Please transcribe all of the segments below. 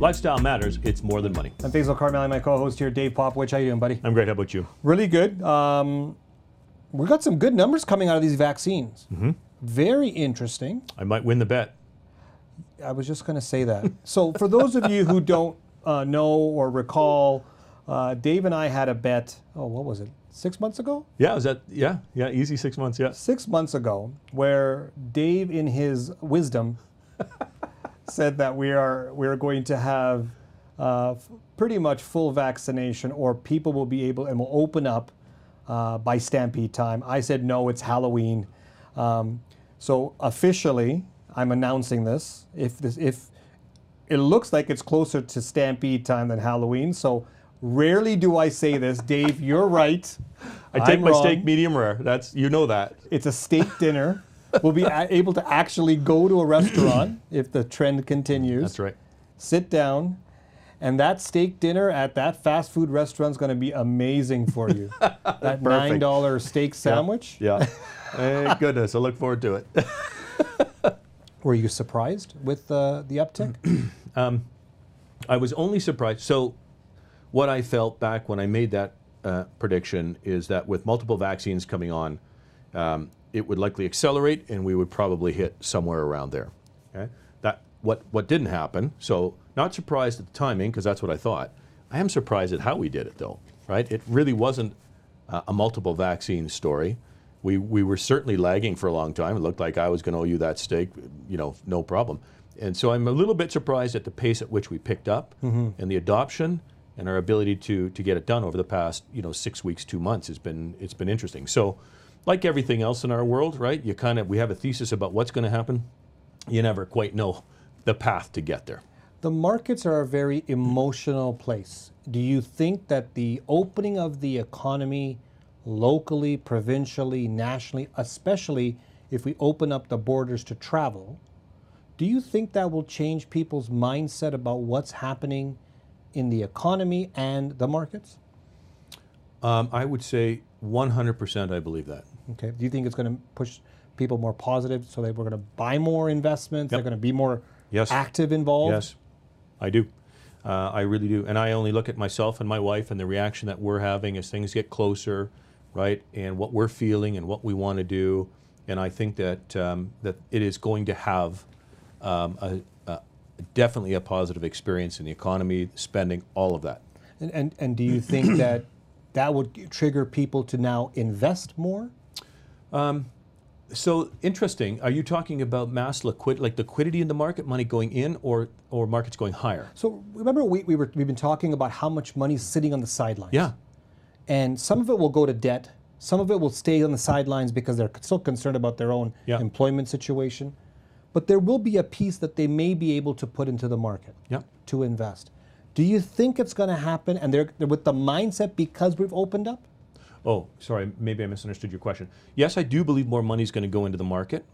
Lifestyle matters. It's more than money. I'm Faisal Karmali, my co-host here, Dave Popowich. How you doing, buddy? I'm great. How about you? Really good. We've got some good numbers coming out of these vaccines. Mm-hmm. Very interesting. I might win the bet. I was just going to say that. So for those of you who don't know or recall, Dave and I had a bet, what was it, 6 months ago? Yeah, easy 6 months, yeah. 6 months ago, where Dave, in his wisdom, said that we're going to have pretty much full vaccination, or people will be able and will open up by Stampede time. I said no, it's Halloween. So officially, I'm announcing this. If it looks like it's closer to Stampede time than Halloween, so rarely do I say this, Dave. You're right. I take my wrong. steak medium rare. You know that. It's a steak dinner. We'll be able to actually go to a restaurant if the trend continues. That's right. Sit down, and that steak dinner at that fast food restaurant is going to be amazing for you. That $9 steak sandwich. Yeah. Thank goodness. I look forward to it. Were you surprised with the uptick? I was only surprised. So what I felt back when I made that prediction is that with multiple vaccines coming on, it would likely accelerate, and we would probably hit somewhere around there. Okay? What didn't happen, so not surprised at the timing, because that's what I thought. I am surprised at how we did it, though, right? It really wasn't a multiple vaccine story. We were certainly lagging for a long time. It looked like I was going to owe you that steak, no problem. And so I'm a little bit surprised at the pace at which we picked up, and the adoption and our ability to get it done over the past 6 weeks, 2 months. It's been interesting. So, like everything else in our world, right? We have a thesis about what's going to happen. You never quite know the path to get there. The markets are a very emotional place. Do you think that the opening of the economy locally, provincially, nationally, especially if we open up the borders to travel, do you think that will change people's mindset about what's happening in the economy and the markets? I would say 100% I believe that. Okay. Do you think it's going to push people more positive so that we're going to buy more investments? They're going to be more active involved? Yes, I do. I really do. And I only look at myself and my wife and the reaction that we're having as things get closer, right? And what we're feeling and what we want to do. And I think that that it is going to have definitely a positive experience in the economy, spending, all of that. And do you think that would trigger people to now invest more? So interesting. Are you talking about mass liquidity in the market, money going in, or markets going higher? So remember we've been talking about how much money's sitting on the sidelines. Yeah. And some of it will go to debt. Some of it will stay on the sidelines because they're still concerned about their own employment situation. But there will be a piece that they may be able to put into the market to invest. Do you think it's going to happen, and they're with the mindset because we've opened up? Oh, sorry, maybe I misunderstood your question. Yes, I do believe more money is going to go into the market.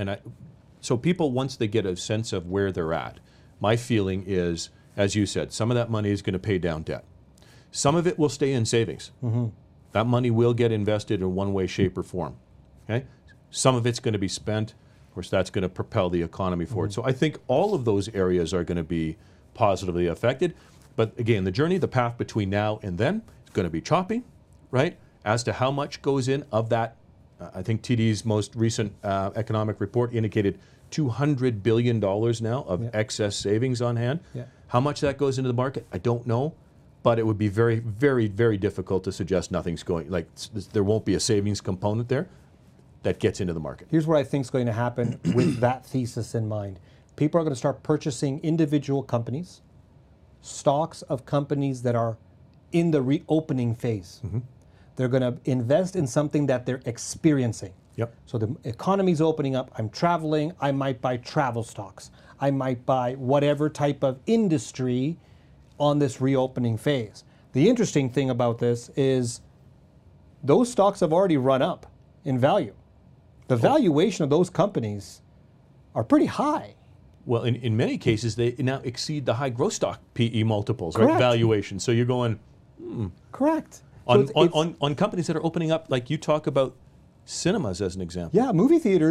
So people, once they get a sense of where they're at, my feeling is, as you said, some of that money is going to pay down debt. Some of it will stay in savings. That money will get invested in one way, shape, or form. Okay? Some of it's going to be spent. Of course, that's going to propel the economy forward. So I think all of those areas are going to be positively affected. But again, the journey, the path between now and then is going to be choppy, right? As to how much goes in of that, I think TD's most recent economic report indicated $200 billion now of excess savings on hand. How much that goes into the market, I don't know. But it would be very, very, very difficult to suggest nothing's going, there won't be a savings component there that gets into the market. Here's what I think is going to happen with that thesis in mind. People are going to start purchasing individual companies, stocks of companies that are in the reopening phase. They're going to invest in something that they're experiencing. So the economy's opening up. I'm traveling. I might buy travel stocks. I might buy whatever type of industry on this reopening phase. The interesting thing about this is those stocks have already run up in value. The valuation of those companies are pretty high. Well, in many cases, they now exceed the high growth stock PE multiples, Correct. right? Valuation. So you're going, Correct. On companies that are opening up, like you talk about cinemas as an example. Yeah, movie theaters.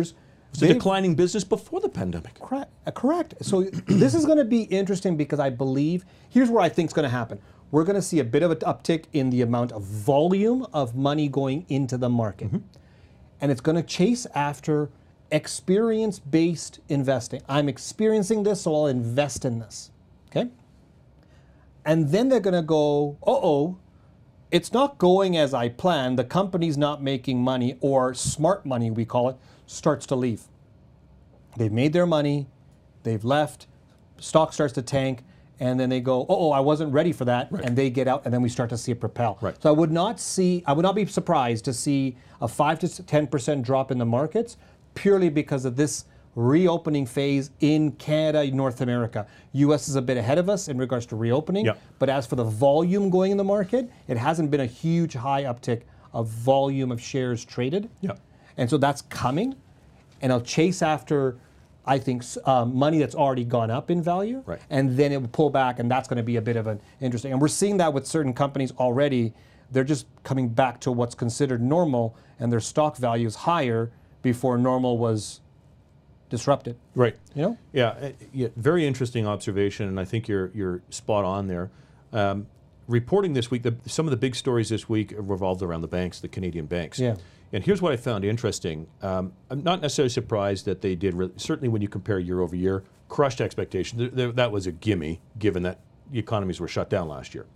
It's a declining business before the pandemic. Correct. So this is going to be interesting because I believe, here's where I think is going to happen. We're going to see a bit of an uptick in the amount of volume of money going into the market. Mm-hmm. And it's going to chase after experience-based investing. I'm experiencing this, so I'll invest in this. Okay? And then they're going to go, uh-oh, it's not going as I planned. The company's not making money, or smart money, we call it, starts to leave. They've made their money, they've left, stock starts to tank, and then they go, oh, I wasn't ready for that, right. And they get out, and then we start to see it propel. Right. So I would not be surprised to see a 5 to 10% drop in the markets purely because of this reopening phase in Canada, North America. US is a bit ahead of us in regards to reopening, yep. But as for the volume going in the market, it hasn't been a huge high uptick of volume of shares traded. Yep. And so that's coming, and I'll chase after, I think, money that's already gone up in value, right. And then it will pull back, and that's going to be a bit of an interesting. And we're seeing that with certain companies already. They're just coming back to what's considered normal, and their stock value is higher before normal was disrupted. Right. You know? Yeah. Very interesting observation, and I think you're spot on there. Reporting this week, some of the big stories this week revolved around the banks, the Canadian banks. Yeah. And here's what I found interesting. I'm not necessarily surprised that they did, certainly when you compare year over year, crushed expectations. That was a gimme, given that the economies were shut down last year.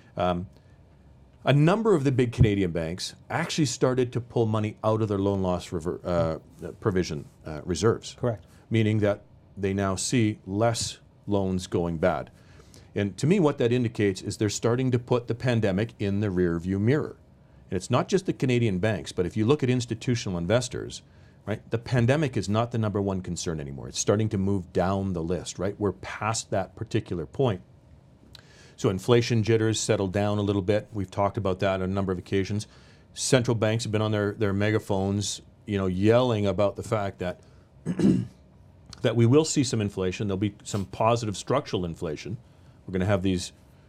A number of the big Canadian banks actually started to pull money out of their loan loss provision reserves. Correct. Meaning that they now see less loans going bad. And to me, what that indicates is they're starting to put the pandemic in the rearview mirror. And it's not just the Canadian banks, but if you look at institutional investors, right, the pandemic is not the number one concern anymore. It's starting to move down the list, right? We're past that particular point. So inflation jitters settled down a little bit. We've talked about that on a number of occasions. Central banks have been on their megaphones, yelling about the fact that that we will see some inflation. There'll be some positive structural inflation. We're going to have these,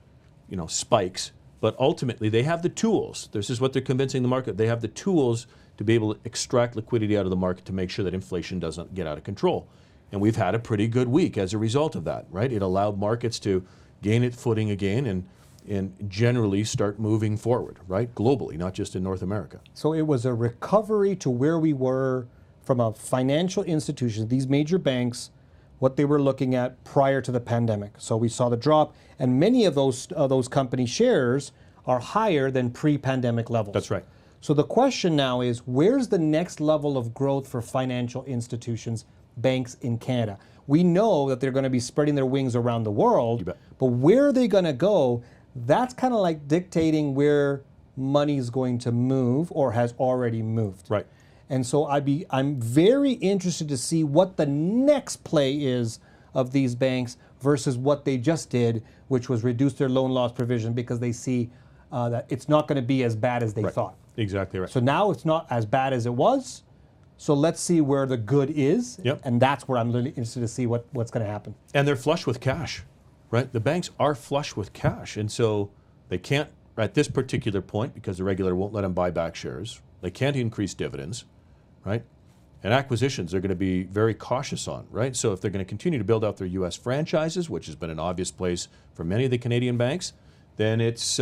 spikes. But ultimately, they have the tools. This is what they're convincing the market. They have the tools to be able to extract liquidity out of the market to make sure that inflation doesn't get out of control. And we've had a pretty good week as a result of that, right? It allowed markets to gain its footing again and generally start moving forward, right? Globally, not just in North America. So it was a recovery to where we were from a financial institution, these major banks, what they were looking at prior to the pandemic. So we saw the drop, and many of those company shares are higher than pre-pandemic levels. That's right. So the question now is, where's the next level of growth for financial institutions, banks in Canada? We know that they're going to be spreading their wings around the world, but where are they going to go? That's kind of like dictating where money's going to move or has already moved. Right. And so I'm very interested to see what the next play is of these banks versus what they just did, which was reduce their loan loss provision because they see that it's not going to be as bad as they thought. Exactly right. So now it's not as bad as it was. So let's see where the good is. Yep. And that's where I'm really interested to see what's going to happen. And they're flush with cash, right? The banks are flush with cash. And so they can't, at this particular point, because the regulator won't let them buy back shares, they can't increase dividends, right? And acquisitions they're going to be very cautious on, right? So if they're going to continue to build out their U.S. franchises, which has been an obvious place for many of the Canadian banks, then it's,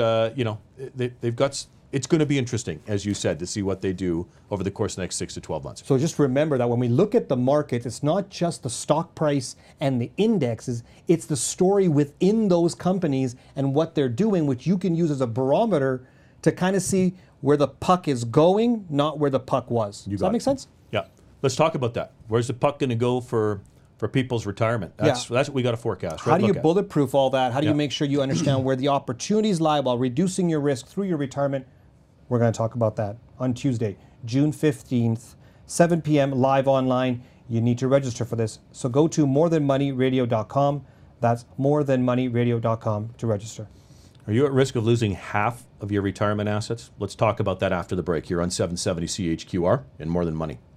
they've got... It's going to be interesting, as you said, to see what they do over the course of the next 6 to 12 months. So just remember that when we look at the market, it's not just the stock price and the indexes, it's the story within those companies and what they're doing, which you can use as a barometer to kind of see where the puck is going, not where the puck was. Does that make sense? Yeah. Let's talk about that. Where's the puck going to go for people's retirement? That's what we got to forecast. How do you bulletproof all that? How do you make sure you understand where the opportunities lie while reducing your risk through your retirement? We're going to talk about that on Tuesday, June 15th, 7 p.m. live online. You need to register for this. So go to morethanmoneyradio.com. That's morethanmoneyradio.com to register. Are you at risk of losing half of your retirement assets? Let's talk about that after the break here on 770 CHQR and More Than Money.